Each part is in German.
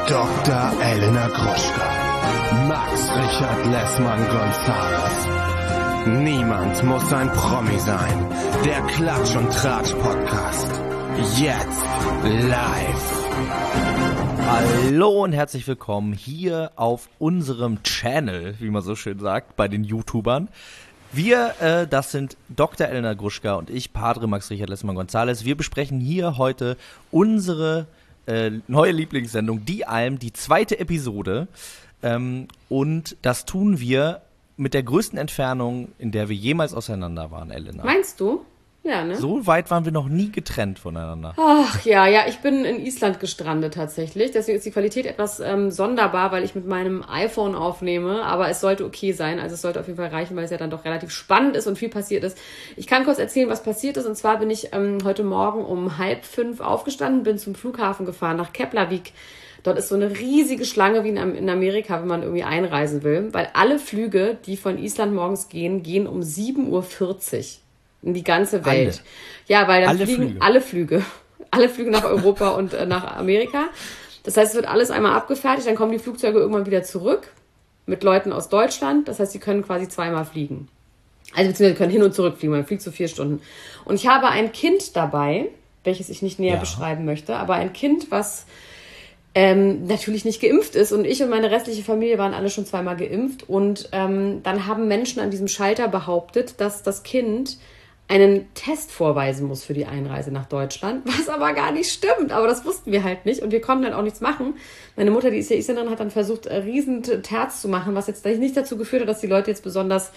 Dr. Elena Gruschka, Max Richard Lessmann-Gonzales. Niemand muss ein Promi sein. Der Klatsch und Tratsch Podcast. Jetzt live. Hallo und herzlich willkommen hier auf unserem Channel, wie man so schön sagt, bei den YouTubern. Wir, das sind Dr. Elena Gruschka und ich, Padre Max Richard Lessmann-Gonzales. Wir besprechen hier heute unsere neue Lieblingssendung, Die Alm, die 2. Episode. Und das tun wir mit der größten Entfernung, in der wir jemals auseinander waren, Elena. Meinst du? Ja, ne? So weit waren wir noch nie getrennt voneinander. Ach ja, ich bin in Island gestrandet tatsächlich. Deswegen ist die Qualität etwas sonderbar, weil ich mit meinem iPhone aufnehme. Aber es sollte okay sein. Also es sollte auf jeden Fall reichen, weil es ja dann doch relativ spannend ist und viel passiert ist. Ich kann kurz erzählen, was passiert ist. Und zwar bin ich heute Morgen um 4:30 aufgestanden, bin zum Flughafen gefahren nach Keflavik. Dort ist so eine riesige Schlange wie in Amerika, wenn man irgendwie einreisen will. Weil alle Flüge, die von Island morgens gehen um 7:40 Uhr. In die ganze Welt. Ja, weil dann fliegen alle Flüge nach Europa und nach Amerika. Das heißt, es wird alles einmal abgefertigt, dann kommen die Flugzeuge irgendwann wieder zurück mit Leuten aus Deutschland. Das heißt, sie können quasi zweimal fliegen. Also beziehungsweise können hin und zurück fliegen, man fliegt so 4 Stunden. Und ich habe ein Kind dabei, welches ich nicht näher beschreiben möchte, aber ein Kind, was natürlich nicht geimpft ist. Und ich und meine restliche Familie waren alle schon zweimal geimpft. Und dann haben Menschen an diesem Schalter behauptet, dass das Kind einen Test vorweisen muss für die Einreise nach Deutschland, was aber gar nicht stimmt. Aber das wussten wir halt nicht und wir konnten dann auch nichts machen. Meine Mutter, die ist ja Isländerin, hat dann versucht, riesen Terz zu machen, was jetzt nicht dazu geführt hat, dass die Leute jetzt besonders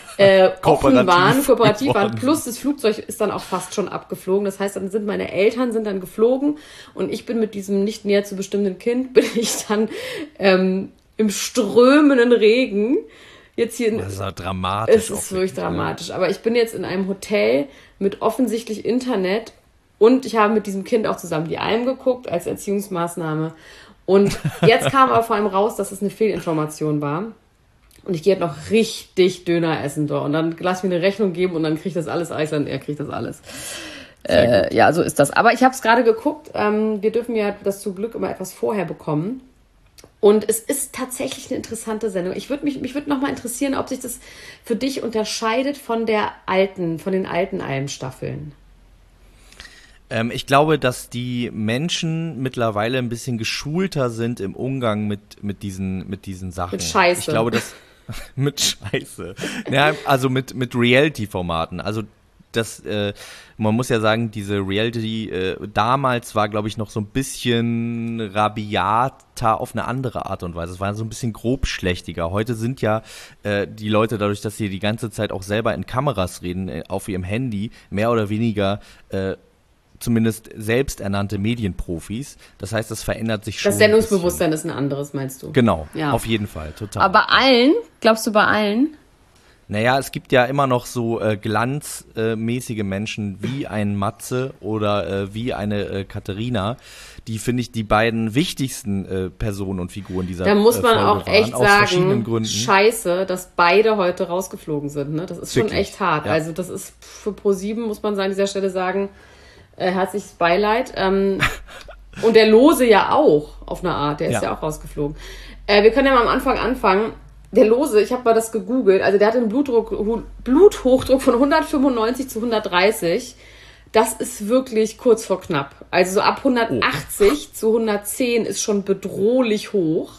kooperativ waren. Plus das Flugzeug ist dann auch fast schon abgeflogen. Das heißt, dann sind meine Eltern geflogen und ich bin mit diesem nicht näher zu bestimmenden Kind, bin ich dann im strömenden Regen jetzt hier. Das ist ja dramatisch. Es ist wirklich dramatisch. Aber ich bin jetzt in einem Hotel mit offensichtlich Internet und ich habe mit diesem Kind auch zusammen die Alm geguckt als Erziehungsmaßnahme. Und jetzt kam aber vor allem raus, dass es eine Fehlinformation war. Und ich gehe jetzt noch richtig Döner essen dort. Und dann lass mir eine Rechnung geben und dann kriegt das alles Eis und er kriegt das alles. Ja, so ist das. Aber ich habe es gerade geguckt. Wir dürfen ja das zum Glück immer etwas vorher bekommen. Und es ist tatsächlich eine interessante Sendung. Mich würde noch mal interessieren, ob sich das für dich unterscheidet von den alten Alm-Staffeln. Ich glaube, dass die Menschen mittlerweile ein bisschen geschulter sind im Umgang mit diesen Sachen. Mit Scheiße. Ich glaube, dass mit Scheiße. Ja, also mit Reality-Formaten. Also man muss ja sagen, diese Reality damals war, glaube ich, noch so ein bisschen rabiater auf eine andere Art und Weise. Es war so ein bisschen grobschlächtiger. Heute sind ja die Leute, dadurch, dass sie die ganze Zeit auch selber in Kameras reden, auf ihrem Handy, mehr oder weniger zumindest selbsternannte Medienprofis. Das heißt, das verändert sich schon. Das Sendungsbewusstsein ist ein anderes, meinst du? Genau, ja. Auf jeden Fall, total. Aber bei allen? Glaubst du bei allen? Naja, es gibt ja immer noch so glanzmäßige Menschen wie ein Matze oder wie eine Katharina, die, finde ich, die beiden wichtigsten Personen und Figuren dieser Folge waren. Da muss man auch echt sagen, scheiße, dass beide heute rausgeflogen sind. Ne? Das ist wirklich schon echt hart. Ja. Also das ist für ProSieben, muss man an dieser Stelle sagen, herzliches Beileid. Und der Lose ja auch, auf eine Art, der ist ja auch rausgeflogen. Wir können ja mal am Anfang anfangen. Der Lose, ich habe mal das gegoogelt, also der hat einen Bluthochdruck von 195 zu 130. Das ist wirklich kurz vor knapp. Also so ab 180 zu 110 ist schon bedrohlich hoch.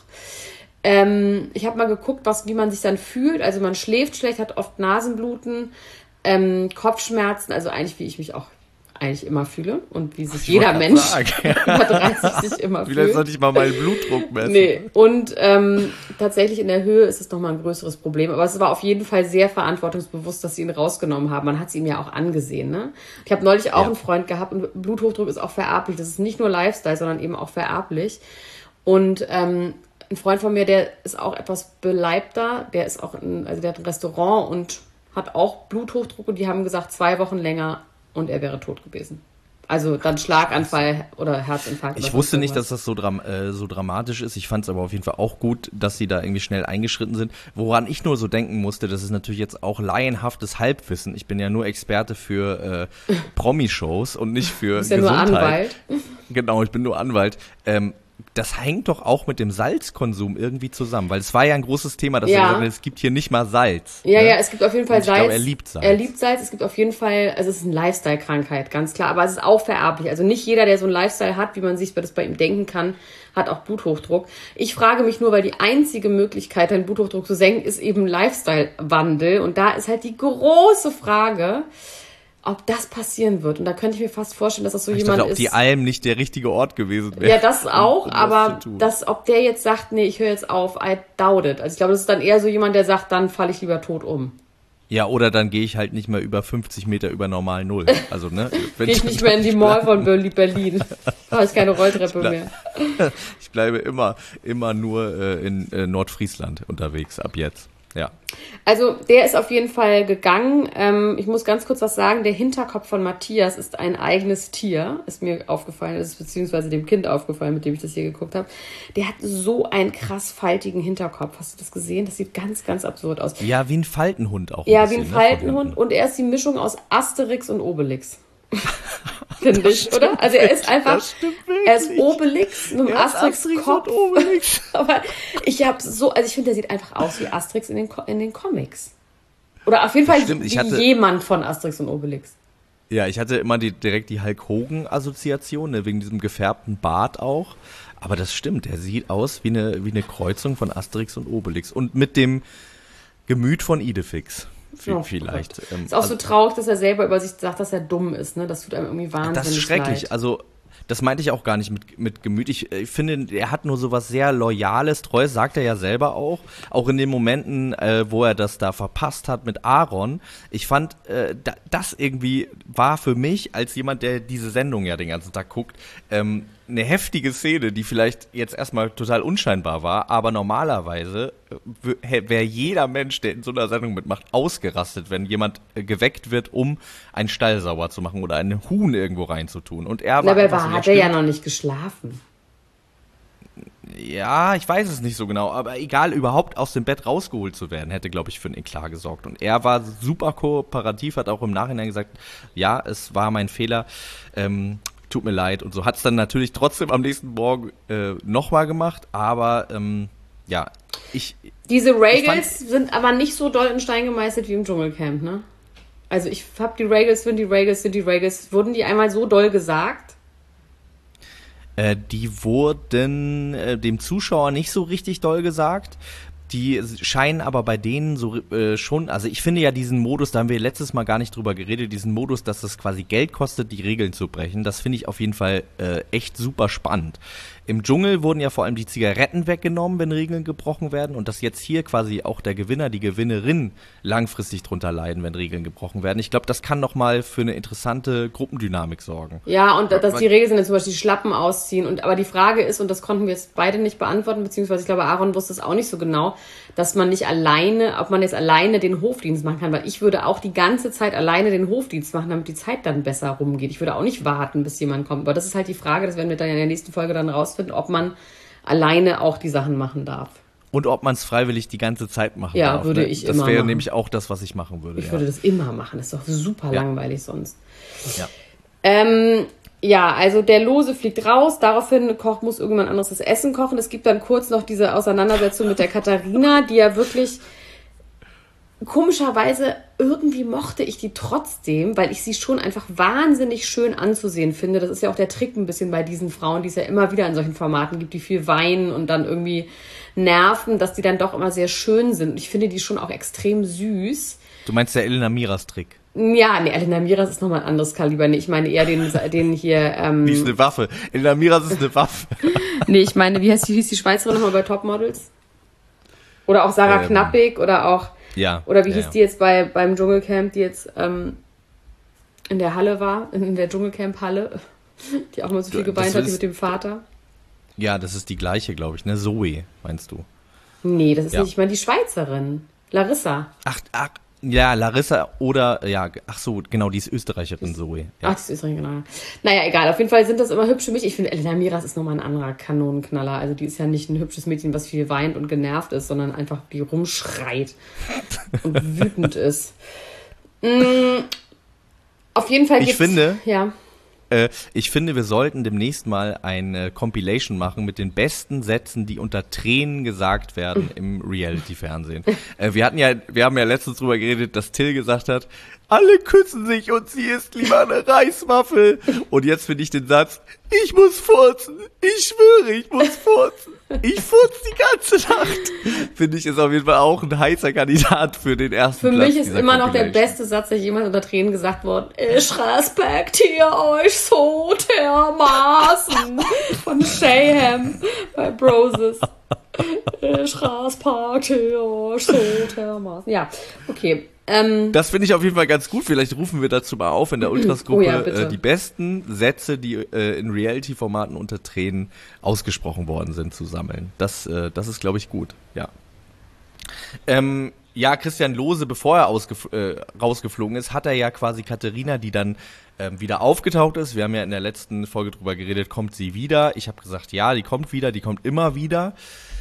Ich habe mal geguckt, wie man sich dann fühlt. Also man schläft schlecht, hat oft Nasenbluten, Kopfschmerzen, also eigentlich wie ich mich auch eigentlich immer fühle und wie sich jeder Mensch über 30 sich immer fühlt. Vielleicht sollte ich mal meinen Blutdruck messen. Nee, und tatsächlich in der Höhe ist es nochmal ein größeres Problem. Aber es war auf jeden Fall sehr verantwortungsbewusst, dass sie ihn rausgenommen haben. Man hat es ihm ja auch angesehen. Ne? Ich habe neulich auch einen Freund gehabt und Bluthochdruck ist auch vererblich. Das ist nicht nur Lifestyle, sondern eben auch vererblich. Und ein Freund von mir, der ist auch etwas beleibter. Der hat ein Restaurant und hat auch Bluthochdruck und die haben gesagt, 2 Wochen länger und er wäre tot gewesen. Also dann Schlaganfall oder Herzinfarkt. Ich wusste nicht, dass das so dramatisch ist. Ich fand es aber auf jeden Fall auch gut, dass sie da irgendwie schnell eingeschritten sind. Woran ich nur so denken musste, das ist natürlich jetzt auch laienhaftes Halbwissen. Ich bin ja nur Experte für Promi-Shows und nicht für Gesundheit. Du bist ja nur Anwalt. Genau, ich bin nur Anwalt. das hängt doch auch mit dem Salzkonsum irgendwie zusammen, weil es war ja ein großes Thema, dass er gesagt hat, es gibt hier nicht mal Salz. Ja, ne? ja, es gibt auf jeden Fall Und Salz. Ich glaube, er liebt Salz. Er liebt Salz. Es gibt auf jeden Fall, also es ist eine Lifestyle-Krankheit, ganz klar. Aber es ist auch vererblich. Also nicht jeder, der so einen Lifestyle hat, wie man sich das bei ihm denken kann, hat auch Bluthochdruck. Ich frage mich nur, weil die einzige Möglichkeit, deinen Bluthochdruck zu senken, ist eben Lifestyle-Wandel. Und da ist halt die große Frage, ob das passieren wird. Und da könnte ich mir fast vorstellen, dass das so jemand ist. Ob die Alm nicht der richtige Ort gewesen wäre. Ja, das auch, aber ob der jetzt sagt, nee, ich höre jetzt auf, I doubt it. Also ich glaube, das ist dann eher so jemand, der sagt, dann falle ich lieber tot um. Ja, oder dann gehe ich halt nicht mehr über 50 Meter über normal Null. Also, ne? Gehe ich nicht mehr in die Mall von Berlin. Da habe ich keine Rolltreppe mehr. Ich bleibe immer nur in Nordfriesland unterwegs ab jetzt. Ja. Also der ist auf jeden Fall gegangen. Ich muss ganz kurz was sagen. Der Hinterkopf von Matthias ist ein eigenes Tier. Ist mir aufgefallen, ist beziehungsweise dem Kind aufgefallen, mit dem ich das hier geguckt habe. Der hat so einen krass faltigen Hinterkopf. Hast du das gesehen? Das sieht ganz, ganz absurd aus. Ja, wie ein Faltenhund auch. Ja, wie ein Faltenhund. Und er ist die Mischung aus Asterix und Obelix. Finde ich, oder? Also er ist einfach, er ist Obelix mit dem Asterix-Kopf. Aber ich finde, der sieht einfach aus wie Asterix in den Comics. Oder auf jeden Fall wie jemand von Asterix und Obelix. Ja, ich hatte immer direkt die Hulk Hogan-Assoziation, ne, wegen diesem gefärbten Bart auch. Aber das stimmt, der sieht aus wie eine Kreuzung von Asterix und Obelix. Und mit dem Gemüt von Idefix. Vielleicht. Ist auch so traurig, dass er selber über sich sagt, dass er dumm ist. Ne? Das tut einem irgendwie wahnsinnig leid. Das ist schrecklich. Leid. Also das meinte ich auch gar nicht mit Gemüt. Ich finde, er hat nur so was sehr Loyales, Treues, sagt er ja selber auch in den Momenten, wo er das da verpasst hat mit Aaron. Ich fand, das irgendwie war für mich, als jemand, der diese Sendung ja den ganzen Tag guckt, eine heftige Szene, die vielleicht jetzt erstmal total unscheinbar war, aber normalerweise wäre jeder Mensch, der in so einer Sendung mitmacht, ausgerastet, wenn jemand geweckt wird, um einen Stall sauber zu machen oder einen Huhn irgendwo reinzutun. Und er war hat er ja noch nicht geschlafen. Ja, ich weiß es nicht so genau, aber egal, überhaupt aus dem Bett rausgeholt zu werden, hätte, glaube ich, für einen Eklat gesorgt. Und er war super kooperativ, hat auch im Nachhinein gesagt, ja, es war mein Fehler, tut mir leid und so. Hat es dann natürlich trotzdem am nächsten Morgen nochmal gemacht, aber ja, Diese Regals sind aber nicht so doll in Stein gemeißelt wie im Dschungelcamp, ne? Also ich hab die Regals, wurden die einmal so doll gesagt? Die wurden dem Zuschauer nicht so richtig doll gesagt. Die scheinen aber bei denen so schon, also ich finde ja diesen Modus, da haben wir letztes Mal gar nicht drüber geredet, diesen Modus, dass es quasi Geld kostet, die Regeln zu brechen, das finde ich auf jeden Fall echt super spannend. Im Dschungel wurden ja vor allem die Zigaretten weggenommen, wenn Regeln gebrochen werden und dass jetzt hier quasi auch der Gewinner, die Gewinnerin langfristig drunter leiden, wenn Regeln gebrochen werden. Ich glaube, das kann nochmal für eine interessante Gruppendynamik sorgen. Ja, und dass die Regeln sind, zum Beispiel die Schlappen ausziehen. Aber die Frage ist, und das konnten wir jetzt beide nicht beantworten, beziehungsweise ich glaube, Aaron wusste es auch nicht so genau, dass man nicht ob man jetzt alleine den Hofdienst machen kann, weil ich würde auch die ganze Zeit alleine den Hofdienst machen, damit die Zeit dann besser rumgeht. Ich würde auch nicht warten, bis jemand kommt. Aber das ist halt die Frage, das werden wir dann in der nächsten Folge dann rausfinden, ob man alleine auch die Sachen machen darf. Und ob man es freiwillig die ganze Zeit machen darf. Ja, würde ich immer machen. Das wäre nämlich auch das, was ich machen würde. Ich würde das immer machen. Das ist doch super langweilig sonst. Ja. Ja, also der Lose fliegt raus, daraufhin muss irgendjemand anderes das Essen kochen. Es gibt dann kurz noch diese Auseinandersetzung mit der Katharina, die ja wirklich, komischerweise, irgendwie mochte ich die trotzdem, weil ich sie schon einfach wahnsinnig schön anzusehen finde. Das ist ja auch der Trick ein bisschen bei diesen Frauen, die es ja immer wieder in solchen Formaten gibt, die viel weinen und dann irgendwie nerven, dass die dann doch immer sehr schön sind. Und ich finde die schon auch extrem süß. Du meinst der Elena Miras Trick? Ja, nee, Elena Miras ist nochmal ein anderes Kaliber. Nee, ich meine eher den hier... Die ist eine Waffe. Elena Miras ist eine Waffe. Nee, ich meine, wie hieß die Schweizerin nochmal bei Topmodels? Oder auch Sarah Knappig oder auch... Ja. Oder wie hieß die jetzt beim Dschungelcamp, die jetzt in der Halle war, in der Dschungelcamp-Halle, die auch mal so viel geweint hat, die mit dem Vater? Ja, das ist die gleiche, glaube ich, ne? Zoe, meinst du? Nee, das ist nicht, ich meine die Schweizerin. Larissa. Ach, ja, Larissa oder, ja, ach so, genau, die ist Österreicherin, Zoe. Ja. Ach, die ist Österreicherin, genau. Naja, egal, auf jeden Fall sind das immer hübsche Mädchen. Ich finde, Elena Miras ist nochmal ein anderer Kanonenknaller. Also die ist ja nicht ein hübsches Mädchen, was viel weint und genervt ist, sondern einfach die rumschreit und wütend ist. Auf jeden Fall Ich finde, ja. Ich finde, wir sollten demnächst mal eine Compilation machen mit den besten Sätzen, die unter Tränen gesagt werden im Reality-Fernsehen. Wir haben ja letztens drüber geredet, dass Till gesagt hat, alle küssen sich und sie isst lieber eine Reiswaffel. Und jetzt finde ich den Satz, ich muss furzen. Ich schwöre, ich muss furzen. Ich furze die ganze Nacht. Finde ich, ist auf jeden Fall auch ein heißer Kandidat für den ersten Für Platz mich ist immer noch der beste Satz, der jemals unter Tränen gesagt worden. Ich respektiere euch so dermaßen. Von Shayham bei Broses. Ich respektiere euch so dermaßen. Ja, okay. Das finde ich auf jeden Fall ganz gut. Vielleicht rufen wir dazu mal auf in der Ultras-Gruppe die besten Sätze, die in Reality-Formaten unter Tränen ausgesprochen worden sind, zu sammeln. Das ist, glaube ich, gut. Ja. Ja, Christian Lose, bevor er rausgeflogen ist, hat er ja quasi Katharina, die dann wieder aufgetaucht ist. Wir haben ja in der letzten Folge drüber geredet, kommt sie wieder? Ich habe gesagt, ja, die kommt wieder, die kommt immer wieder.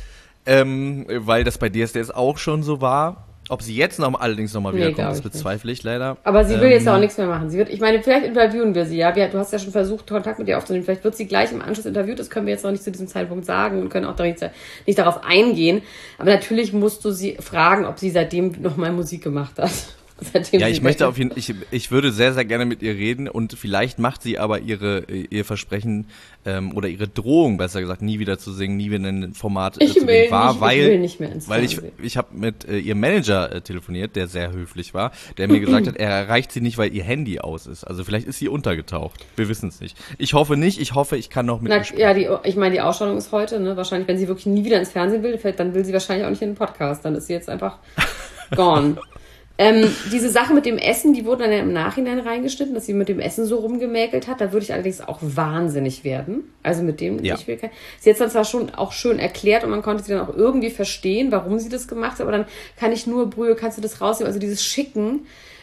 Weil das bei DSDS auch schon so war. Ob sie jetzt allerdings noch mal wiederkommt, das bezweifle ich leider. Aber sie will jetzt auch nichts mehr machen. Ich meine, vielleicht interviewen wir sie, ja. Du hast ja schon versucht, Kontakt mit ihr aufzunehmen. Vielleicht wird sie gleich im Anschluss interviewt. Das können wir jetzt noch nicht zu diesem Zeitpunkt sagen und können auch nicht darauf eingehen. Aber natürlich musst du sie fragen, ob sie seitdem noch mal Musik gemacht hat. Ja, ich würde sehr, sehr gerne mit ihr reden und vielleicht macht sie aber ihr Versprechen oder ihre Drohung, besser gesagt, nie wieder zu singen, nie wieder in ein Format zu gehen, will nicht mehr ins Fernsehen. Weil ich habe mit ihrem Manager telefoniert, der sehr höflich war, der mir gesagt hat, er erreicht sie nicht, weil ihr Handy aus ist. Also vielleicht ist sie untergetaucht. Wir wissen es nicht. Ich hoffe nicht. Ich hoffe, ich kann noch mit ihr sprechen. Ja, ich meine, die Ausstrahlung ist heute, ne? Wahrscheinlich, wenn sie wirklich nie wieder ins Fernsehen will, dann will sie wahrscheinlich auch nicht in den Podcast. Dann ist sie jetzt einfach gone. Diese Sache mit dem Essen, die wurde dann ja im Nachhinein reingeschnitten, dass sie mit dem Essen so rumgemäkelt hat. Da würde ich allerdings auch wahnsinnig werden. Also mit dem, ja. Sie hat es zwar schon auch schön erklärt und man konnte sie dann auch irgendwie verstehen, warum sie das gemacht hat, aber dann kann ich nur, Brühe, kannst du das rausnehmen? Also dieses Schicken.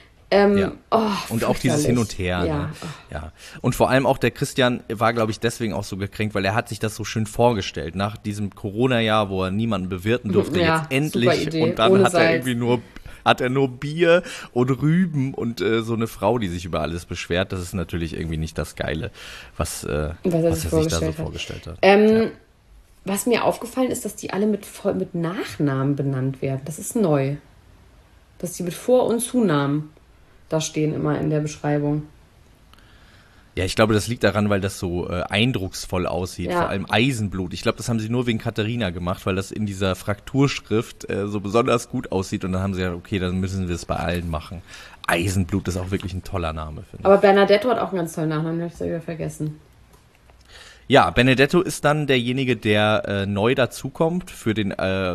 Und auch dieses Hin und Her. Ja. Ne? Ja. Und vor allem auch der Christian war, glaube ich, deswegen auch so gekränkt, weil er hat sich das so schön vorgestellt. Nach diesem Corona-Jahr, wo er niemanden bewirten durfte, jetzt endlich. Und dann hat er nur Bier und Rüben und so eine Frau, die sich über alles beschwert. Das ist natürlich irgendwie nicht das Geile, was er sich da so vorgestellt hat. Was mir aufgefallen ist, dass die alle mit Nachnamen benannt werden. Das ist neu. Dass die mit Vor- und Zunamen da stehen immer in der Beschreibung. Ja, ich glaube, das liegt daran, weil das so eindrucksvoll aussieht, vor allem Eisenblut. Ich glaube, das haben sie nur wegen Katharina gemacht, weil das in dieser Frakturschrift so besonders gut aussieht und dann haben sie gesagt, okay, dann müssen wir es bei allen machen. Eisenblut ist auch wirklich ein toller Name, finde ich. Aber Benedetto hat auch einen ganz tollen Nachnamen, den habe ich wieder vergessen. Ja, Benedetto ist dann derjenige, der neu dazukommt für den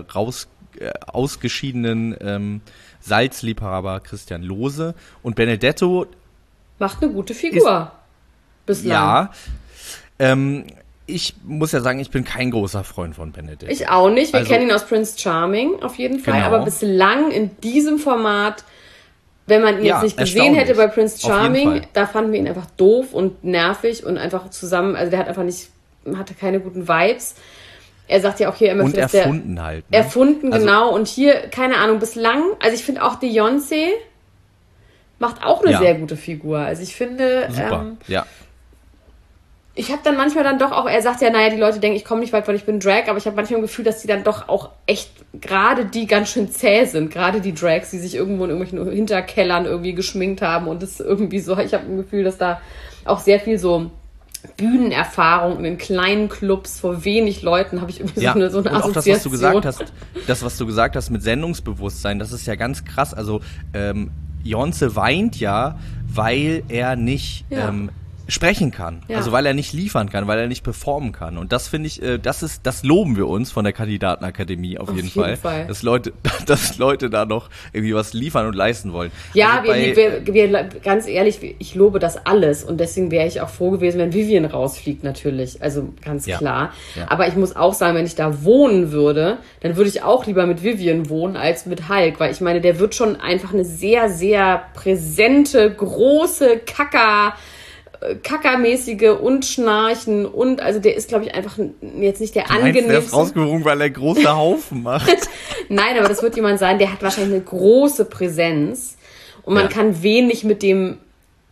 ausgeschiedenen Salzliebhaber Christian Lose. Und Benedetto macht eine gute Figur. Bislang. Ja. Ich muss ja sagen, ich bin kein großer Freund von Benedetto. Ich auch nicht. Wir kennen ihn aus Prince Charming auf jeden Fall. Genau. Aber bislang in diesem Format, wenn man ihn jetzt nicht gesehen hätte bei Prince Charming, da fanden wir ihn einfach doof und nervig und einfach zusammen, also der hatte keine guten Vibes. Er sagt ja auch hier, er möchte, und erfunden halt. Ne? Erfunden, also, genau. Und hier, keine Ahnung, bislang, also ich finde auch Beyoncé macht auch eine sehr gute Figur. Also ich finde, super, ich habe dann manchmal dann doch auch, er sagt ja, naja, die Leute denken, ich komme nicht weit, weil ich bin Drag, aber ich habe manchmal ein Gefühl, dass die dann doch auch echt, gerade die ganz schön zäh sind, gerade die Drags, die sich irgendwo in irgendwelchen Hinterkellern irgendwie geschminkt haben und das irgendwie so, ich habe ein Gefühl, dass da auch sehr viel so Bühnenerfahrung in kleinen Clubs vor wenig Leuten habe ich irgendwie so eine und Assoziation. Auch das, was du gesagt hast mit Sendungsbewusstsein, das ist ja ganz krass. Also Beyoncé weint ja, weil er nicht sprechen kann. Ja. Also weil er nicht liefern kann, weil er nicht performen kann. Und das finde ich, das loben wir uns von der Kandidatenakademie auf jeden Fall. Dass Leute da noch irgendwie was liefern und leisten wollen. Ja, also wir ganz ehrlich, ich lobe das alles und deswegen wäre ich auch froh gewesen, wenn Vivian rausfliegt natürlich. Also ganz klar. Ja. Aber ich muss auch sagen, wenn ich da wohnen würde, dann würde ich auch lieber mit Vivian wohnen als mit Hulk, weil ich meine, der wird schon einfach eine sehr, sehr präsente, große Kackermäßige und Schnarchen und, also der ist, glaube ich, einfach jetzt nicht der angenehmste. Der ist rausgerungen, weil er große Haufen macht. Nein, aber das wird jemand sein, der hat wahrscheinlich eine große Präsenz und man kann wenig mit dem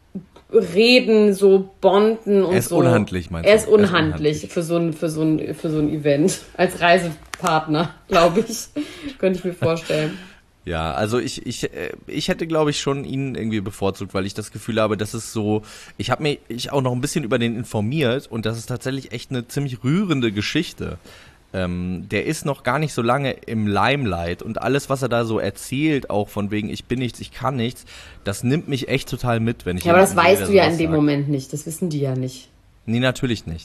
reden, so bonden und so. Er ist unhandlich, meinst du? Er ist unhandlich für so ein Event. Als Reisepartner, glaube ich. Könnte ich mir vorstellen. Ja, also ich hätte, glaube ich, schon ihn irgendwie bevorzugt, weil ich das Gefühl habe, das ist so, ich habe mich auch noch ein bisschen über den informiert und das ist tatsächlich echt eine ziemlich rührende Geschichte. Der ist noch gar nicht so lange im Limelight und alles, was er da so erzählt, auch von wegen, ich bin nichts, ich kann nichts, das nimmt mich echt total mit, wenn ich... Ja, aber das weißt du ja in dem Moment nicht, das wissen die ja nicht. Nee, natürlich nicht.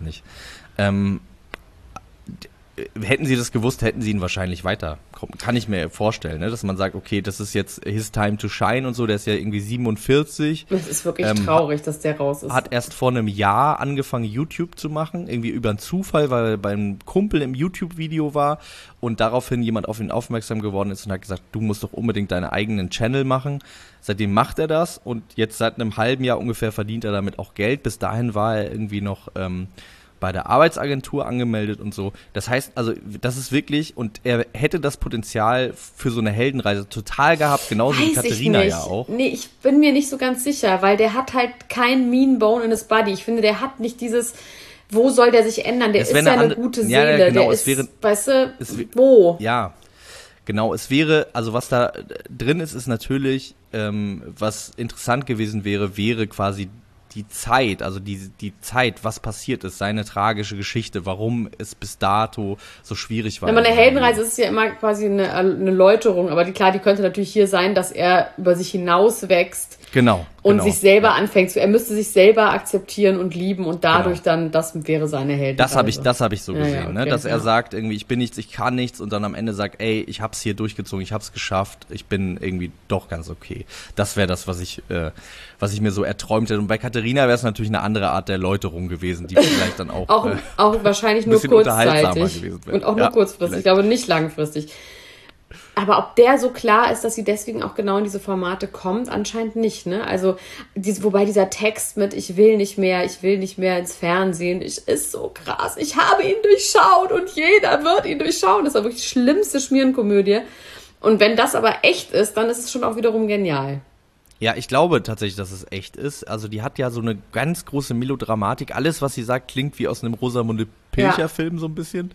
Hätten sie das gewusst, hätten sie ihn wahrscheinlich weiterkommen. Kann ich mir vorstellen, ne? Dass man sagt, okay, das ist jetzt his time to shine und so, der ist ja irgendwie 47. Es ist wirklich traurig, dass der raus ist. Hat erst vor einem Jahr angefangen, YouTube zu machen, irgendwie über einen Zufall, weil er beim Kumpel im YouTube-Video war und daraufhin jemand auf ihn aufmerksam geworden ist und hat gesagt, du musst doch unbedingt deinen eigenen Channel machen. Seitdem macht er das und jetzt seit einem halben Jahr ungefähr verdient er damit auch Geld. Bis dahin war er irgendwie noch... bei der Arbeitsagentur angemeldet und so. Das heißt, also das ist wirklich, und er hätte das Potenzial für so eine Heldenreise total gehabt, genauso wie Katharina ja auch. Nee, ich bin mir nicht so ganz sicher, weil der hat halt kein Mean Bone in his body. Ich finde, der hat nicht dieses, wo soll der sich ändern? Der ist ja eine gute Seele. Ja, genau, der ist, weißt du, wo? Ja, genau, es wäre, also was da drin ist natürlich, was interessant gewesen wäre quasi die Zeit, also die Zeit, was passiert ist, seine tragische Geschichte, warum es bis dato so schwierig war. Aber eine Heldenreise ist ja immer quasi eine Läuterung, aber die könnte natürlich hier sein, dass er über sich hinaus wächst. Genau. Und sich selber anfängt. Er müsste sich selber akzeptieren und lieben und dadurch dann, das wäre seine Heldenreise. Das hab ich so gesehen, okay, ne? Dass er sagt irgendwie, ich bin nichts, ich kann nichts und dann am Ende sagt, ey, ich hab's hier durchgezogen, ich hab's geschafft, ich bin irgendwie doch ganz okay. Das wäre das, was ich mir so erträumt hätte. Und bei Katharina wäre es natürlich eine andere Art der Läuterung gewesen, die vielleicht dann auch auch wahrscheinlich nur kurzzeitig und auch nur kurzfristig, vielleicht. Ich glaube nicht langfristig. Aber ob der so klar ist, dass sie deswegen auch genau in diese Formate kommt, anscheinend nicht, ne? Also, wobei dieser Text mit ich will nicht mehr ins Fernsehen, ist so krass. Ich habe ihn durchschaut und jeder wird ihn durchschauen. Das war wirklich die schlimmste Schmierenkomödie. Und wenn das aber echt ist, dann ist es schon auch wiederum genial. Ja, ich glaube tatsächlich, dass es echt ist. Also die hat ja so eine ganz große Melodramatik. Alles, was sie sagt, klingt wie aus einem Rosamunde Pilcher-Film so ein bisschen.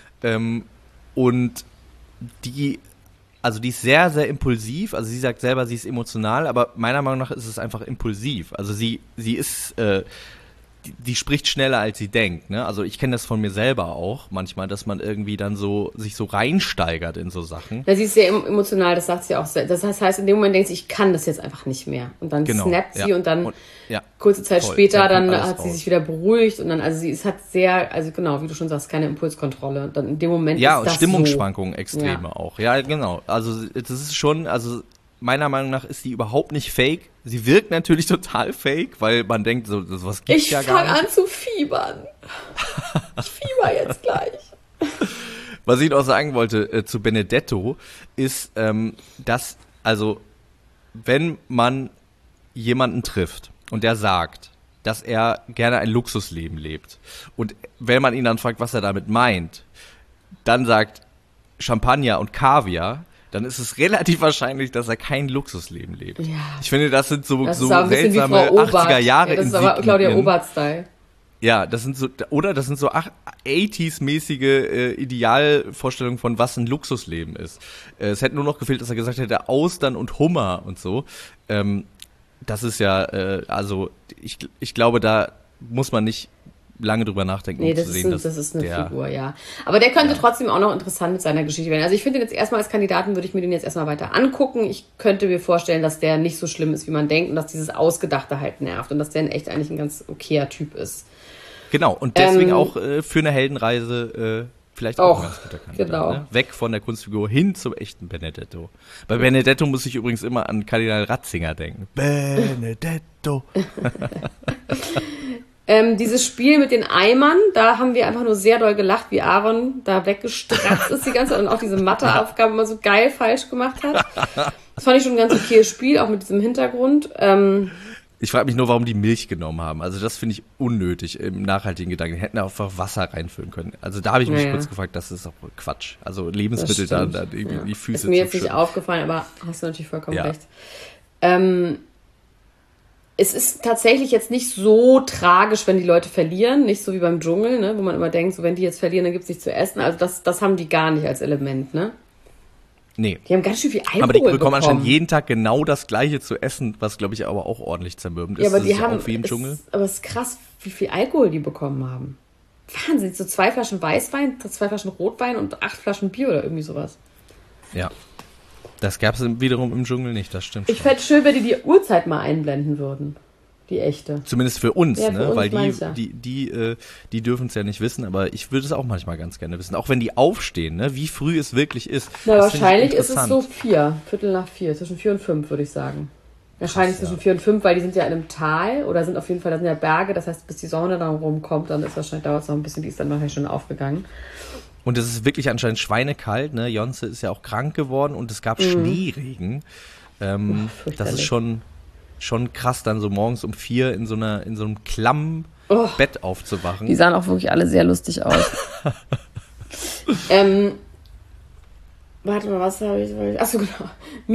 Und die ist sehr, sehr impulsiv. Also sie sagt selber, sie ist emotional, aber meiner Meinung nach ist es einfach impulsiv. Also sie ist, die spricht schneller, als sie denkt, ne? Also ich kenne das von mir selber auch manchmal, dass man irgendwie dann so sich so reinsteigert in so Sachen. Ja, sie ist sehr emotional, das sagt sie auch. Das heißt, in dem Moment denkt sie, ich kann das jetzt einfach nicht mehr. Und dann snappt sie und dann kurze Zeit später, dann hat sie sich wieder beruhigt und dann, also hat sehr, also genau, wie du schon sagst, keine Impulskontrolle. Und dann in dem Moment ist das und Stimmungsschwankungen extreme auch. Ja, genau. Also das ist schon, also meiner Meinung nach ist sie überhaupt nicht fake. Sie wirkt natürlich total fake, weil man denkt, so was gibt's ja gar nicht. Ich fange an zu fiebern. Ich fieber jetzt gleich. Was ich noch sagen wollte zu Benedetto ist, dass, also, wenn man jemanden trifft und der sagt, dass er gerne ein Luxusleben lebt und wenn man ihn dann fragt, was er damit meint, dann sagt Champagner und Kaviar, dann ist es relativ wahrscheinlich, dass er kein Luxusleben lebt. Ja. Ich finde, das sind so seltsame 80er-Jahre Das ist aber Claudia Obert-Style. Ja, das sind so 80s-mäßige Idealvorstellungen von, was ein Luxusleben ist. Es hätte nur noch gefehlt, dass er gesagt hätte, Austern und Hummer und so. Das ist ja, also ich glaube, da muss man nicht lange drüber nachdenken, um zu sehen, das ist eine Figur, ja. Aber der könnte trotzdem auch noch interessant mit seiner Geschichte werden. Also ich finde jetzt erstmal als Kandidaten, würde ich mir den jetzt erstmal weiter angucken. Ich könnte mir vorstellen, dass der nicht so schlimm ist, wie man denkt und dass dieses Ausgedachte halt nervt und dass der echt eigentlich ein ganz okayer Typ ist. Genau, und deswegen auch für eine Heldenreise vielleicht auch ein ganz guter Kandidat. Genau. Ne? Weg von der Kunstfigur hin zum echten Benedetto. Bei Benedetto muss ich übrigens immer an Kardinal Ratzinger denken. Benedetto. Dieses Spiel mit den Eimern, da haben wir einfach nur sehr doll gelacht, wie Aaron da weggestratzt ist die ganze Zeit und auch diese Matheaufgabe immer so geil falsch gemacht hat. Das fand ich schon ein ganz okayes Spiel, auch mit diesem Hintergrund. Ich frage mich nur, warum die Milch genommen haben. Also das finde ich unnötig im nachhaltigen Gedanken. Die hätten einfach Wasser reinfüllen können. Also da habe ich mich kurz gefragt, das ist auch Quatsch. Also Lebensmittel da irgendwie die Füße ist mir jetzt nicht aufgefallen, aber hast du natürlich vollkommen recht. es ist tatsächlich jetzt nicht so tragisch, wenn die Leute verlieren, nicht so wie beim Dschungel, ne, wo man immer denkt, so wenn die jetzt verlieren, dann gibt's nichts zu essen. Also das haben die gar nicht als Element, ne? Nee. Die haben ganz schön viel Alkohol aber die bekommen bekommen. anscheinend jeden Tag genau das Gleiche zu essen, was, glaube ich, aber auch ordentlich zermürbend ist. Ja, aber das die ist haben, ja auch wie im Dschungel. aber es ist krass, wie viel Alkohol die bekommen haben. Wahnsinn, so 2 Flaschen Weißwein, 2 Flaschen Rotwein und 8 Flaschen Bier oder irgendwie sowas. Ja. Das gab es wiederum im Dschungel nicht, das stimmt. Ich fände es schön, wenn die Uhrzeit mal einblenden würden. Die echte. Zumindest für uns, Ja, für ne? uns Weil meinst du. die dürfen es ja nicht wissen, aber ich würde es auch manchmal ganz gerne wissen. Auch wenn die aufstehen, ne? Wie früh es wirklich ist. Na, Das finde ich wahrscheinlich ist es interessant. so 4, Viertel nach 4, zwischen 4 und 5, würde ich sagen. Wahrscheinlich zwischen 4 und 5, weil die sind ja in einem Tal oder sind auf jeden Fall, da sind ja Berge, das heißt, bis die Sonne dann rumkommt, dann ist wahrscheinlich, dauert es noch ein bisschen, die ist dann wahrscheinlich schon aufgegangen. Und es ist wirklich anscheinend schweinekalt, ne? Jonze ist ja auch krank geworden und es gab Schneeregen. Das fürchterlich. ist schon krass, dann so morgens um 4 in so einem klammen Bett aufzuwachen. Die sahen auch wirklich alle sehr lustig aus. Warte mal, was habe ich? Achso, genau.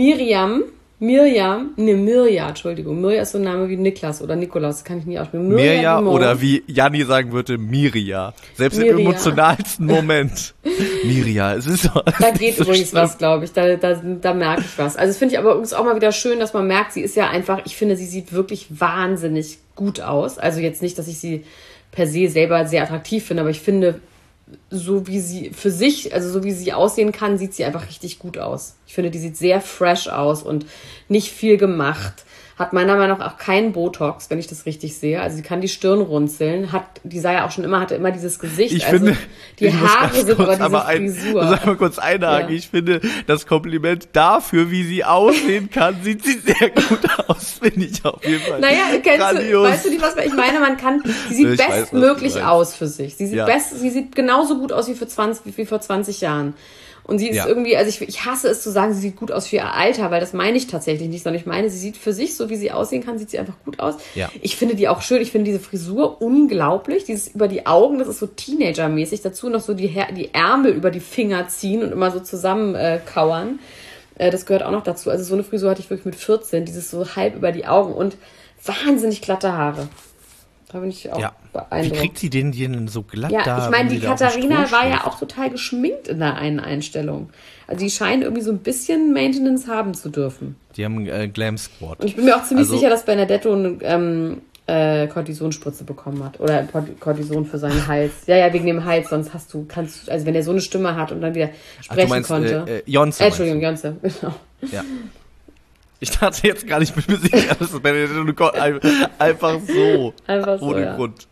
Mirja, Entschuldigung. Mirja ist so ein Name wie Niklas oder Nikolaus, das kann ich nie aussprechen. Mirja Dumont. oder wie Janni sagen würde, Mirja. Selbst Mirja. im emotionalsten Moment. Mirja, es ist so. Da geht übrigens was, glaube ich. Da merke ich was. Also das finde ich aber übrigens auch mal wieder schön, dass man merkt, sie ist ja einfach, ich finde, sie sieht wirklich wahnsinnig gut aus. Also jetzt nicht, dass ich sie per se selber sehr attraktiv finde, aber ich finde, so wie sie für sich, also so wie sie aussehen kann, sieht sie einfach richtig gut aus. Ich finde, die sieht sehr fresh aus und nicht viel gemacht. Hat meiner Meinung nach auch keinen Botox, wenn ich das richtig sehe. Also sie kann die Stirn runzeln. Die sah ja auch schon immer, hatte immer dieses Gesicht. Ich also finde, die ich muss Haare ganz sind kurz über aber diese Frisur. Sag mal kurz einhaken. Ja. Ich finde, das Kompliment dafür, wie sie aussehen kann, sieht sie sehr gut aus, finde ich auf jeden Fall. Naja, Grandios. weißt du nicht, was ich meine? Sie sieht Ich weiß, was bestmöglich du meinst. aus für sich. Sie Ja. sieht genauso gut aus wie vor 20 Jahren. Und sie ist Ja. irgendwie, also ich hasse es zu sagen, sie sieht gut aus für ihr Alter, weil das meine ich tatsächlich nicht, sondern ich meine, sie sieht für sich, so wie sie aussehen kann, sieht sie einfach gut aus. Ja. Ich finde die auch schön, ich finde diese Frisur unglaublich, dieses über die Augen, das ist so Teenager-mäßig, dazu noch so die Ärmel über die Finger ziehen und immer so zusammen kauern. Das gehört auch noch dazu. Also so eine Frisur hatte ich wirklich mit 14, dieses so halb über die Augen und wahnsinnig glatte Haare. Da bin ich auch Wie beeindruckt. kriegt sie den denn so glatt Ja, da? ich meine, wenn die sie da auf dem Katharina Stroh war ja steht? auch total geschminkt in der einen Einstellung. Also die scheinen irgendwie so ein bisschen Maintenance haben zu dürfen. Die haben Glam Squad. Und ich bin mir auch ziemlich Also- sicher, dass Benedetto eine Kortisonspritze bekommen hat. Oder Kortison für seinen Hals. Ja, wegen dem Hals, sonst also wenn er so eine Stimme hat und dann wieder Ach, sprechen du meinst, konnte. Jonze. Entschuldigung, Jonze, genau. Ja. Ich dachte jetzt gar nicht, bin mir sicher, dass Benedetto einfach so. Einfach so, ohne ja. Grund.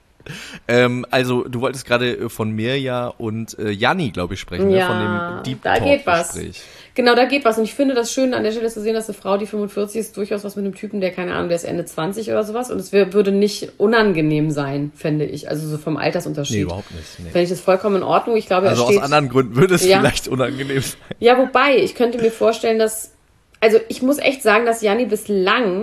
Also, du wolltest gerade von Mirja und Janni, glaube ich, sprechen, Ja, ne? Von dem Deep da geht was. Talk-Gespräch. Genau, da geht was. Und ich finde das schön, an der Stelle zu sehen, dass eine Frau, die 45 ist, durchaus was mit einem Typen, der, keine Ahnung, der ist Ende 20 oder sowas. Und es würde nicht unangenehm sein, fände ich. Also so vom Altersunterschied. Nee, überhaupt nicht. Nee. Fände ich das vollkommen in Ordnung. Ich glaube, Also er aus steht... anderen Gründen würde es Ja. vielleicht unangenehm sein. Ja, wobei, ich könnte mir vorstellen, dass... Also ich muss echt sagen, dass Janni bislang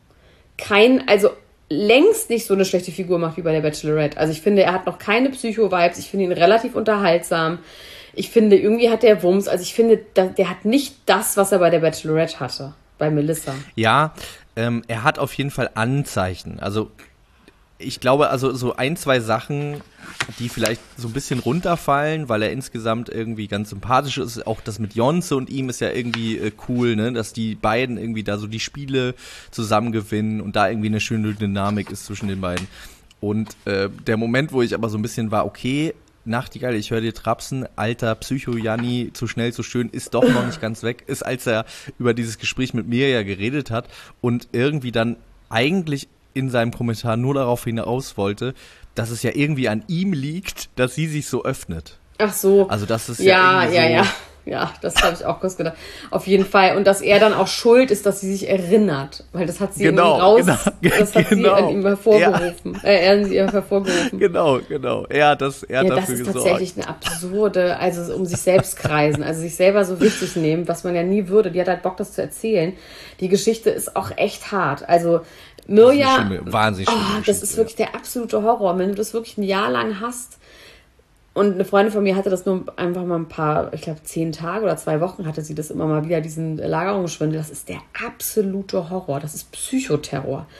also längst nicht so eine schlechte Figur macht wie bei der Bachelorette. Also ich finde, er hat noch keine Psycho-Vibes. Ich finde ihn relativ unterhaltsam. Ich finde, irgendwie hat der Wumms. Also ich finde, der hat nicht das, was er bei der Bachelorette hatte. Bei Melissa. Ja, er hat auf jeden Fall Anzeichen. Also ich glaube, also so 1, 2 Sachen, die vielleicht so ein bisschen runterfallen, weil er insgesamt irgendwie ganz sympathisch ist. Auch das mit Jonze und ihm ist ja irgendwie cool, ne, dass die beiden irgendwie da so die Spiele zusammen gewinnen und da irgendwie eine schöne Dynamik ist zwischen den beiden. Und der Moment, wo ich aber so ein bisschen war, okay, Nachtigall, ich höre dir trapsen, alter Psycho-Janni, zu schnell, zu schön, ist doch noch nicht ganz weg, ist, als er über dieses Gespräch mit mir ja geredet hat und irgendwie dann eigentlich in seinem Kommentar nur darauf hinaus wollte, dass es ja irgendwie an ihm liegt, dass sie sich so öffnet. Ach so. Also das ist Ja, irgendwie so... Ja, das habe ich auch kurz gedacht. Auf jeden Fall. Und dass er dann auch schuld ist, dass sie sich erinnert. Weil das hat sie Genau, das hat sie an ihm hervorgerufen. Er an sie hervorgerufen. Genau. Er hat Ja, dafür das ist gesorgt. tatsächlich eine absurde, also um sich selbst kreisen, also sich selber so wichtig nehmen, was man ja nie würde. Die hat halt Bock, das zu erzählen. Die Geschichte ist auch echt hart. Also Mirja, wahnsinnig schlimme das Geschichte, ist wirklich der absolute Horror. Wenn du das wirklich ein Jahr lang hast, und eine Freundin von mir hatte das nur einfach mal ein paar, ich glaube 10 Tage oder 2 Wochen hatte sie das immer mal wieder, diesen Lagerungsschwindel. Das ist der absolute Horror. Das ist Psychoterror.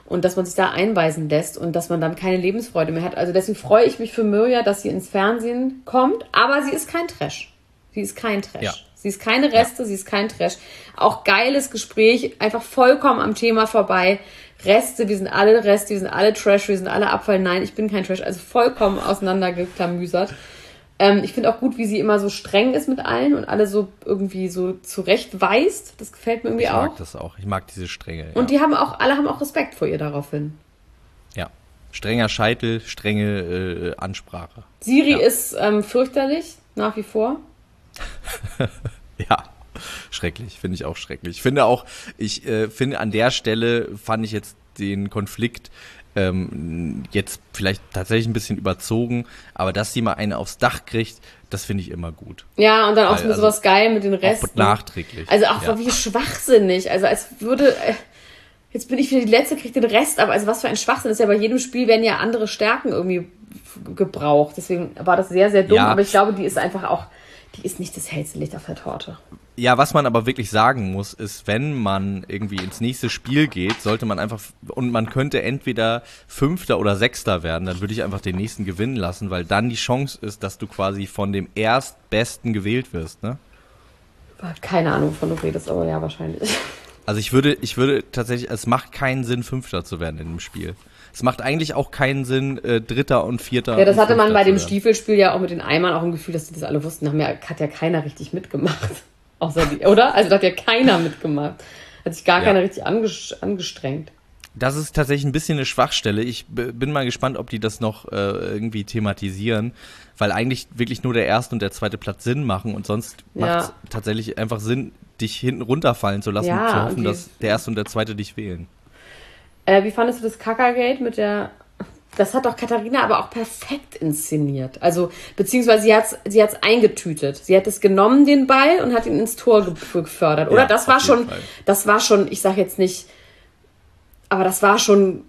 Und dass man sich da einweisen lässt und dass man dann keine Lebensfreude mehr hat. Also deswegen freue ich mich für Mirja, dass sie ins Fernsehen kommt, aber sie ist kein Trash. Sie ist kein Trash. Ja. Sie ist keine Reste, sie ist kein Trash. Auch geiles Gespräch, einfach vollkommen am Thema vorbei. Reste, wir sind alle Reste, wir sind alle Trash, wir sind alle Abfall. Nein, ich bin kein Trash. Also vollkommen auseinandergeklamüsert. Ich finde auch gut, wie sie immer so streng ist mit allen und alle so irgendwie so zurechtweist. Das gefällt mir irgendwie auch. Ich mag das auch. Ich mag diese Strenge. Und die haben auch, alle haben auch Respekt vor ihr daraufhin. Ja. Strenger Scheitel, strenge Ansprache. Siri ist fürchterlich, nach wie vor. Ja, schrecklich. Finde ich auch schrecklich. Ich finde an der Stelle fand ich jetzt den Konflikt jetzt vielleicht tatsächlich ein bisschen überzogen, aber dass sie mal eine aufs Dach kriegt, das finde ich immer gut. Ja, und dann auch sowas geil mit den Resten. Auch nachträglich. Also auch wie schwachsinnig. Also als würde, jetzt bin ich wieder die Letzte, kriegt den Rest, aber also was für ein Schwachsinn. Das ist ja bei jedem Spiel werden ja andere Stärken irgendwie gebraucht. Deswegen war das sehr, sehr dumm, ja. Aber ich glaube, die ist einfach auch, die ist nicht das hellste Licht auf der Torte. Ja, was man aber wirklich sagen muss, ist, wenn man irgendwie ins nächste Spiel geht, sollte man einfach, und man könnte entweder Fünfter oder Sechster werden, dann würde ich einfach den nächsten gewinnen lassen, weil dann die Chance ist, dass du quasi von dem Erstbesten gewählt wirst, ne? Keine Ahnung, wovon du redest, aber ja, wahrscheinlich. Also ich würde tatsächlich, es macht keinen Sinn, Fünfter zu werden in dem Spiel. Es macht eigentlich auch keinen Sinn, Dritter und Vierter. Ja, das hatte man bei dem werden. Stiefelspiel ja auch mit den Eimern auch ein Gefühl, dass die das alle wussten. Hat ja keiner richtig mitgemacht. Außer die, oder? Also da hat ja keiner mitgemacht. Hat sich gar keiner richtig angestrengt. Das ist tatsächlich ein bisschen eine Schwachstelle. Ich bin mal gespannt, ob die das noch irgendwie thematisieren, weil eigentlich wirklich nur der erste und der zweite Platz Sinn machen und sonst macht es tatsächlich einfach Sinn, dich hinten runterfallen zu lassen und zu hoffen, dass der erste und der zweite dich wählen. Wie fandest du das Kackergate mit der... Das hat doch Katharina aber auch perfekt inszeniert. Also, beziehungsweise sie hat's eingetütet. Sie hat es genommen, den Ball, und hat ihn ins Tor gefördert. Oder? Ja, das war schon, ich sag jetzt nicht, aber das war schon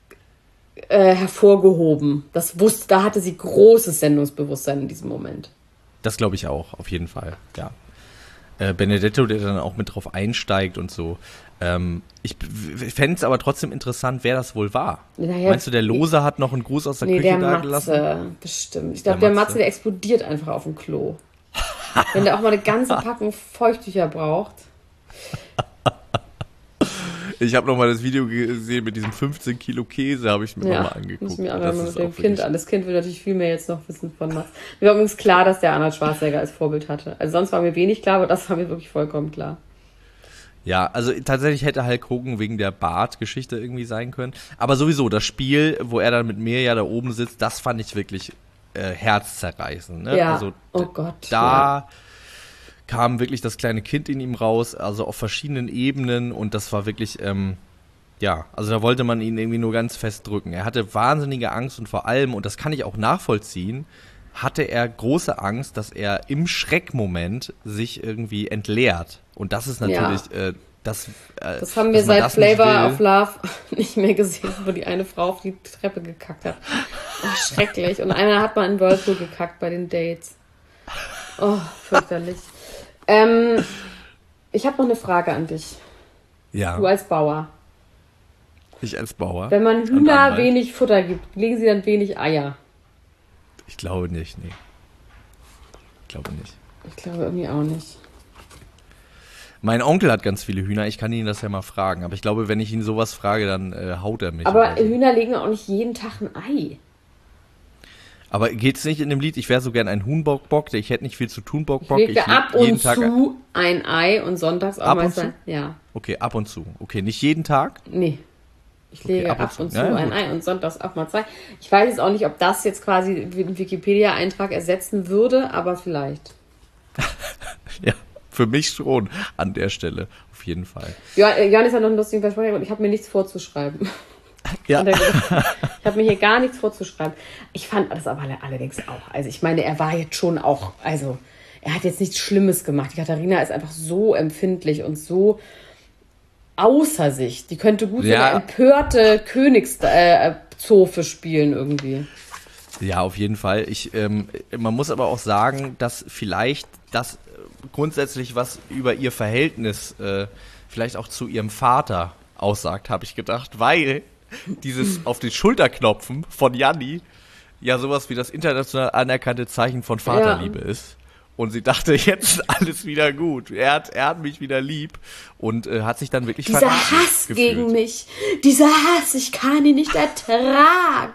hervorgehoben. Da hatte sie großes Sendungsbewusstsein in diesem Moment. Das glaube ich auch, auf jeden Fall, ja. Benedetto, der dann auch mit drauf einsteigt und so. Ich fände es aber trotzdem interessant, wer das wohl war. Naja, meinst du, der Lose hat noch einen Gruß aus der Küche da gelassen? Matze, bestimmt. Ich glaube, der Matze, der explodiert einfach auf dem Klo. Wenn der auch mal eine ganze Packung Feuchttücher braucht. Ich habe nochmal das Video gesehen mit diesem 15 Kilo Käse, habe ich mir nochmal angeguckt. Muss ich mir aber mit dem Kind an. Das Kind will natürlich viel mehr jetzt noch wissen von Matze. Mir war übrigens klar, dass der Arnold Schwarzenegger als Vorbild hatte. Also sonst war mir wenig klar, aber das war mir wirklich vollkommen klar. Ja, also tatsächlich hätte Hulk Hogan wegen der Bart-Geschichte irgendwie sein können. Aber sowieso, das Spiel, wo er dann mit Mirja da oben sitzt, das fand ich wirklich herzzerreißend. Ne? Ja, also, oh Gott. Da kam wirklich das kleine Kind in ihm raus, also auf verschiedenen Ebenen, und das war wirklich, also da wollte man ihn irgendwie nur ganz fest drücken. Er hatte wahnsinnige Angst, und vor allem, und das kann ich auch nachvollziehen, hatte er große Angst, dass er im Schreckmoment sich irgendwie entleert. Und das ist natürlich, das haben wir seit Flavor of Love nicht mehr gesehen, wo die eine Frau auf die Treppe gekackt hat. Oh, schrecklich. Und einer hat mal in Whirlpool gekackt bei den Dates. Oh, fürchterlich. Ich habe noch eine Frage an dich. Ja. Du als Bauer. Ich als Bauer? Wenn man Hühner wenig Futter gibt, legen sie dann wenig Eier? Ich glaube nicht, nee. Ich glaube nicht. Ich glaube irgendwie auch nicht. Mein Onkel hat ganz viele Hühner, ich kann ihn das ja mal fragen. Aber ich glaube, wenn ich ihn sowas frage, dann haut er mich. Aber Hühner legen auch nicht jeden Tag ein Ei. Aber geht's nicht in dem Lied, ich wäre so gern ein Huhnbock, ich hätte nicht viel zu tun, Bock. Ich lege ab und zu ein Ei und sonntags auch mal sein. Ja. Okay, ab und zu. Okay, nicht jeden Tag? Nee. Ich lege ab und zu ein Ei und sonntags auch mal 2. Ich weiß jetzt auch nicht, ob das jetzt quasi den Wikipedia-Eintrag ersetzen würde, aber vielleicht. Ja, für mich schon an der Stelle, auf jeden Fall. Johannes hat noch einen lustigen Versprecher und ich habe mir nichts vorzuschreiben. Ja. Ich habe mir hier gar nichts vorzuschreiben. Ich fand das aber allerdings auch. Also ich meine, er war jetzt schon auch, also er hat jetzt nichts Schlimmes gemacht. Die Katharina ist einfach so empfindlich und so außer sich. Die könnte gut so eine empörte Königszofe spielen irgendwie. Ja, auf jeden Fall. Man muss aber auch sagen, dass vielleicht das grundsätzlich was über ihr Verhältnis vielleicht auch zu ihrem Vater aussagt, habe ich gedacht, weil dieses auf den Schulterklopfen von Janni ja sowas wie das international anerkannte Zeichen von Vaterliebe ist. Und sie dachte, jetzt ist alles wieder gut. Er hat mich wieder lieb und hat sich dann wirklich Dieser Hass gefühlt. Gegen mich. Dieser Hass, ich kann ihn nicht ertragen.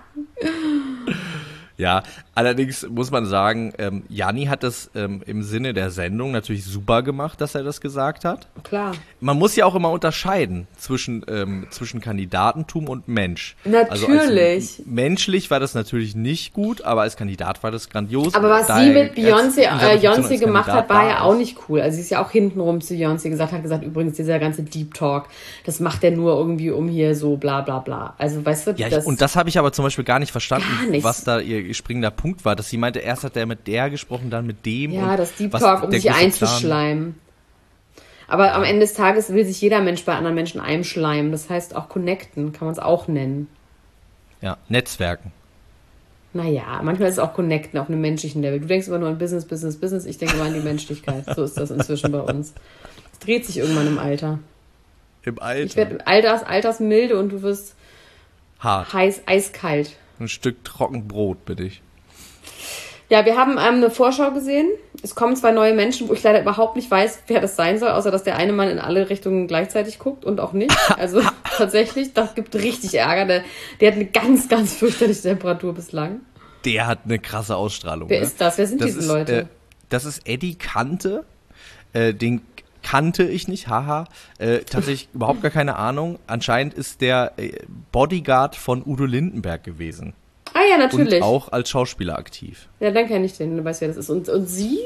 Ja, allerdings muss man sagen, Janni hat das im Sinne der Sendung natürlich super gemacht, dass er das gesagt hat. Klar. Man muss ja auch immer unterscheiden zwischen Kandidatentum und Mensch. Natürlich. Also menschlich war das natürlich nicht gut, aber als Kandidat war das grandios. Aber was sie mit Beyoncé gemacht hat, war ja auch nicht cool. Also sie ist ja auch hintenrum zu Beyoncé gesagt, übrigens, dieser ganze Deep Talk, das macht er nur irgendwie um hier so bla bla bla. Also weißt du, ja, und das habe ich aber zum Beispiel gar nicht verstanden, was da ihr springender Punkt war, dass sie meinte, erst hat er mit der gesprochen, dann mit dem. Ja, das Deep Talk, um sich einzuschleimen. Aber am Ende des Tages will sich jeder Mensch bei anderen Menschen einschleimen. Das heißt auch connecten, kann man es auch nennen. Ja, Netzwerken. Naja, manchmal ist es auch connecten auf einem menschlichen Level. Du denkst immer nur an Business, Business, Business. Ich denke immer an die Menschlichkeit. So ist das inzwischen bei uns. Es dreht sich irgendwann im Alter. Im Alter? Ich werde altersmilde und du wirst hart. Heiß, eiskalt. Ein Stück Trockenbrot, bitte ich. Ja, wir haben eine Vorschau gesehen. Es kommen 2 neue Menschen, wo ich leider überhaupt nicht weiß, wer das sein soll, außer dass der eine Mann in alle Richtungen gleichzeitig guckt und auch nicht. Also tatsächlich, das gibt richtig Ärger. Der hat eine ganz, ganz fürchterliche Temperatur bislang. Der hat eine krasse Ausstrahlung. Wer ist das? Wer sind diese Leute? Das ist Eddie Kante. Den kannte ich nicht, haha. Tatsächlich überhaupt gar keine Ahnung. Anscheinend ist der Bodyguard von Udo Lindenberg gewesen. Ah ja, natürlich. Und auch als Schauspieler aktiv. Ja, dann kenne ich den, du weißt, wer das ist. Und sie?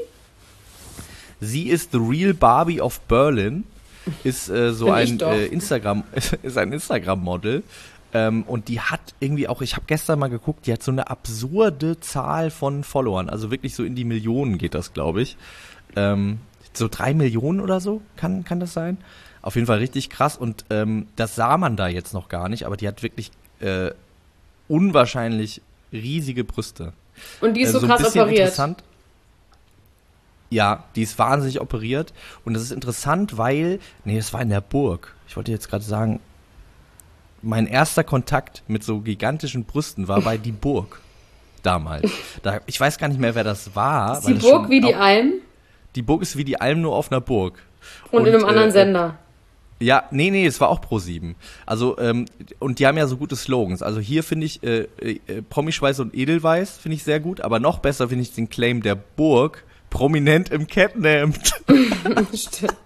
Sie ist The Real Barbie of Berlin, ist so ein Instagram-Model. Und die hat irgendwie auch, ich habe gestern mal geguckt, die hat so eine absurde Zahl von Followern. Also wirklich so in die Millionen geht das, glaube ich. So 3 Millionen oder so, kann das sein? Auf jeden Fall richtig krass. Und das sah man da jetzt noch gar nicht, aber die hat wirklich unwahrscheinlich riesige Brüste. Und die ist so krass operiert. Interessant. Ja, die ist wahnsinnig operiert. Und das ist interessant, weil, das war in der Burg. Ich wollte jetzt gerade sagen, mein erster Kontakt mit so gigantischen Brüsten war bei Die Burg damals. Ich weiß gar nicht mehr, wer das war. Ist die Burg wie die Alm? Die Burg ist wie die Alm, nur auf einer Burg. Und in einem anderen Sender. Ja, nee, es war auch Pro7. Also, und die haben ja so gute Slogans. Also hier finde ich Promischweiß und Edelweiß finde ich sehr gut, aber noch besser finde ich den Claim der Burg, prominent im Kettenhemd. Stimmt.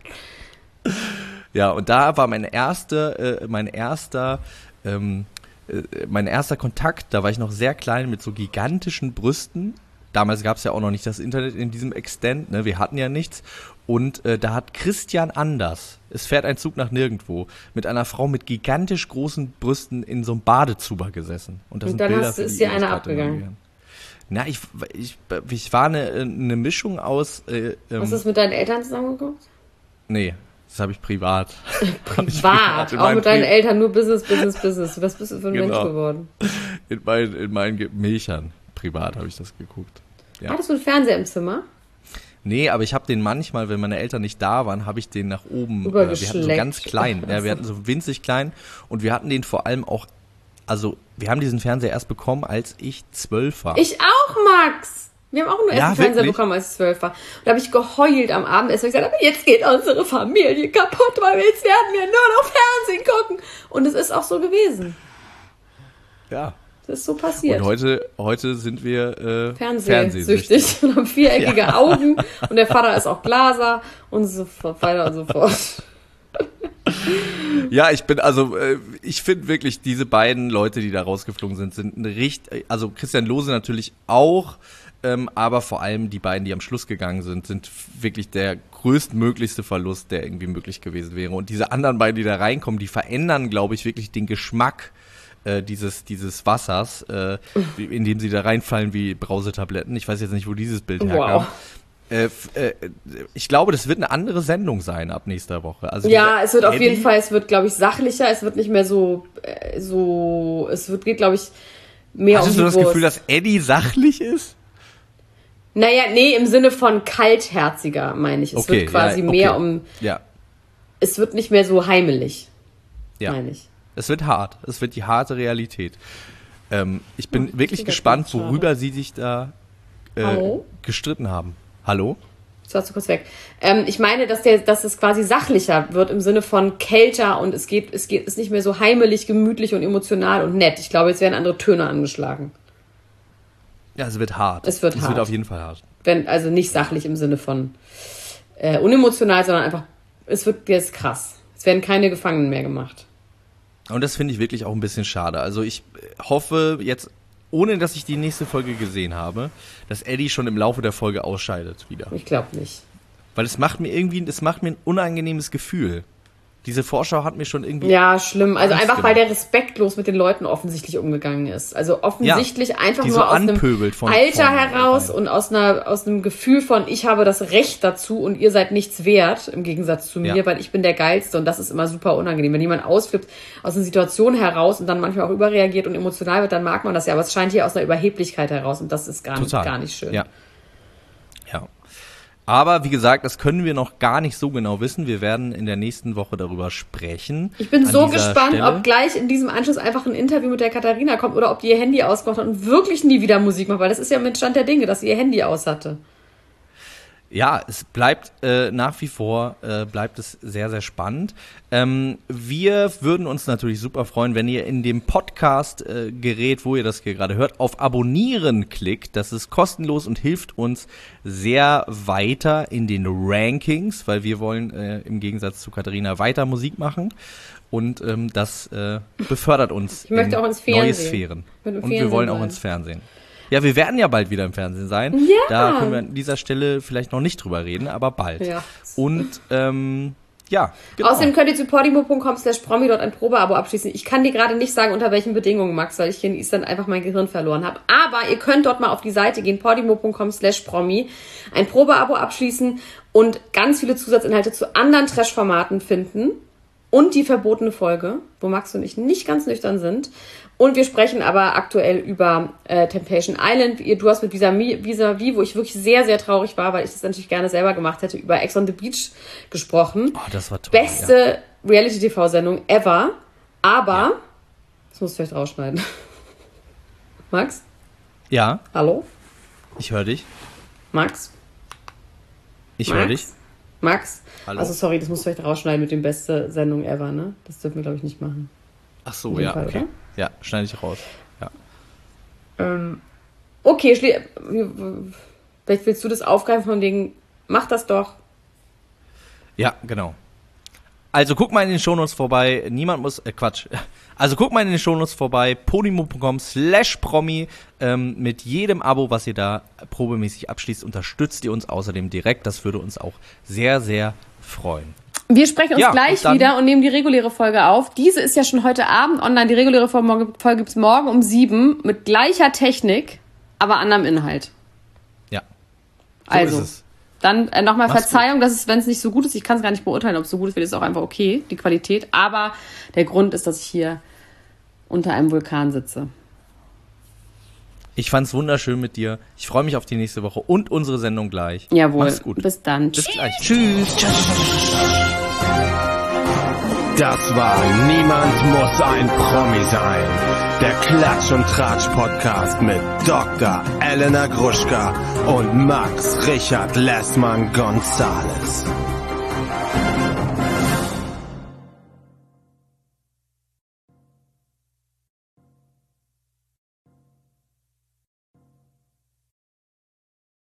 Ja, und da war mein erster Kontakt, da war ich noch sehr klein mit so gigantischen Brüsten. Damals gab es ja auch noch nicht das Internet in diesem Extent, ne? Wir hatten ja nichts. Und da hat Christian Anders, es fährt ein Zug nach nirgendwo, mit einer Frau mit gigantisch großen Brüsten in so einem Badezuber gesessen. Und, das und dann ist dir einer abgegangen. Na, ich war eine Mischung aus... Hast du es mit deinen Eltern zusammengeguckt? Nee, das habe ich privat. Privat? Auch mit deinen Eltern nur Business. Was bist du für ein Mensch geworden? In meinen Milchern. Privat habe ich das geguckt. Ja. Hattest du einen Fernseher im Zimmer? Nee, aber ich habe den manchmal, wenn meine Eltern nicht da waren, habe ich den nach oben, wir hatten so ganz klein, wir hatten so winzig klein und wir hatten den vor allem auch, also wir haben diesen Fernseher erst bekommen, als ich 12 war. Ich auch, Max! Wir haben auch nur erst einen Fernseher bekommen, als ich 12 war. Und da habe ich geheult am Abend, erst gesagt, aber jetzt geht unsere Familie kaputt, weil jetzt werden wir nur noch Fernsehen gucken. Und es ist auch so gewesen. Ja. Das ist so passiert. Und heute sind wir fernsehsüchtig und haben viereckige Augen und der Vater ist auch Glaser und so weiter und so fort. Ja, ich finde wirklich, diese beiden Leute, die da rausgeflogen sind also Christian Lose natürlich auch, aber vor allem die beiden, die am Schluss gegangen sind wirklich der größtmöglichste Verlust, der irgendwie möglich gewesen wäre. Und diese anderen beiden, die da reinkommen, die verändern, glaube ich, wirklich den Geschmack dieses Wassers, in dem sie da reinfallen wie Brausetabletten. Ich weiß jetzt nicht, wo dieses Bild herkam. Ich glaube, das wird eine andere Sendung sein ab nächster Woche. Also ja, es wird auf jeden Fall, glaube ich, sachlicher, es wird nicht mehr geht, glaube ich, mehr um die Wurst. Hast du das Gefühl, dass Eddie sachlich ist? Naja, nee, im Sinne von kaltherziger, meine ich. Es wird quasi mehr es wird nicht mehr so heimelig, meine ich. Es wird hart. Es wird die harte Realität. Ich bin wirklich gespannt, worüber sie sich da gestritten haben. Hallo? Das warst du kurz weg. Ich meine, dass es quasi sachlicher wird im Sinne von kälter und es ist nicht mehr so heimelig, gemütlich und emotional und nett. Ich glaube, jetzt werden andere Töne angeschlagen. Ja, es wird hart. Es wird auf jeden Fall hart. Also nicht sachlich im Sinne von unemotional, sondern einfach, es wird jetzt krass. Es werden keine Gefangenen mehr gemacht. Und das finde ich wirklich auch ein bisschen schade. Also ich hoffe jetzt, ohne dass ich die nächste Folge gesehen habe, dass Eddie schon im Laufe der Folge ausscheidet wieder. Ich glaube nicht. Weil es macht mir ein unangenehmes Gefühl. Diese Vorschau hat mir schon irgendwie... Ja, schlimm. Also einfach, gemacht. weil der respektlos mit den Leuten offensichtlich umgegangen ist. Also offensichtlich einfach die nur so aus einem Alter heraus und aus einem Gefühl von, ich habe das Recht dazu und ihr seid nichts wert, im Gegensatz zu mir, weil ich bin der Geilste und das ist immer super unangenehm. Wenn jemand ausflippt aus einer Situation heraus und dann manchmal auch überreagiert und emotional wird, dann mag man das ja. Aber es scheint hier aus einer Überheblichkeit heraus und das ist gar nicht schön. Ja. Aber wie gesagt, das können wir noch gar nicht so genau wissen. Wir werden in der nächsten Woche darüber sprechen. Ich bin so gespannt, ob gleich in diesem Anschluss einfach ein Interview mit der Katharina kommt oder ob die ihr Handy ausgemacht hat und wirklich nie wieder Musik macht, weil das ist ja mit Stand der Dinge, dass sie ihr Handy aus hatte. Ja, es bleibt nach wie vor bleibt es sehr, sehr spannend. Wir würden uns natürlich super freuen, wenn ihr in dem Podcast-Gerät, wo ihr das hier gerade hört, auf Abonnieren klickt. Das ist kostenlos und hilft uns sehr weiter in den Rankings, weil wir wollen im Gegensatz zu Katharina weiter Musik machen. Und das befördert uns in neue Sphären. Und wir wollen auch ins Fernsehen. Ja, wir werden ja bald wieder im Fernsehen sein. Ja. Da können wir an dieser Stelle vielleicht noch nicht drüber reden, aber bald. Ja. Und genau. Außerdem könnt ihr zu podimo.com/promi dort ein Probeabo abschließen. Ich kann dir gerade nicht sagen, unter welchen Bedingungen, Max, weil ich hier in Island einfach mein Gehirn verloren habe. Aber ihr könnt dort mal auf die Seite gehen, podimo.com/promi, ein Probeabo abschließen und ganz viele Zusatzinhalte zu anderen Trash-Formaten finden. Und die verbotene Folge, wo Max und ich nicht ganz nüchtern sind. Und wir sprechen aber aktuell über Temptation Island. Du hast mit Vis-a-vis, wo ich wirklich sehr, sehr traurig war, weil ich das natürlich gerne selber gemacht hätte, über Ex on the Beach gesprochen. Oh, das war toll. Beste Reality-TV-Sendung ever. Aber, das musst du vielleicht rausschneiden. Max? Ja? Hallo? Ich höre dich. Max? Ich höre dich. Max? Hallo? Also sorry, das musst du vielleicht rausschneiden mit dem beste Sendung ever, ne? Das dürfen wir, glaube ich, nicht machen. Ach so, ja, Fall, okay. Oder? Ja, schneide ich raus. Ja. Okay, vielleicht willst du das aufgreifen von wegen, mach das doch. Ja, genau. Also guck mal in den Shownotes vorbei. Also guck mal in den Shownotes vorbei. podimo.com/promi. Mit jedem Abo, was ihr da probemäßig abschließt, unterstützt ihr uns außerdem direkt. Das würde uns auch sehr, sehr freuen. Wir sprechen uns gleich wieder und nehmen die reguläre Folge auf. Diese ist ja schon heute Abend online. Die reguläre Folge gibt es morgen um 7 mit gleicher Technik, aber anderem Inhalt. Ja. So also, ist es. Dann nochmal Verzeihung, dass es, wenn es nicht so gut ist, ich kann es gar nicht beurteilen, ob es so gut ist, wird es auch einfach okay, die Qualität. Aber der Grund ist, dass ich hier unter einem Vulkan sitze. Ich fand's wunderschön mit dir. Ich freue mich auf die nächste Woche und unsere Sendung gleich. Jawohl. Mach's gut. Bis dann. Bis gleich. Tschüss. Das war Niemand muss ein Promi sein. Der Klatsch- und Tratsch-Podcast mit Dr. Elena Gruschka und Max Richard Lessmann Gonzales.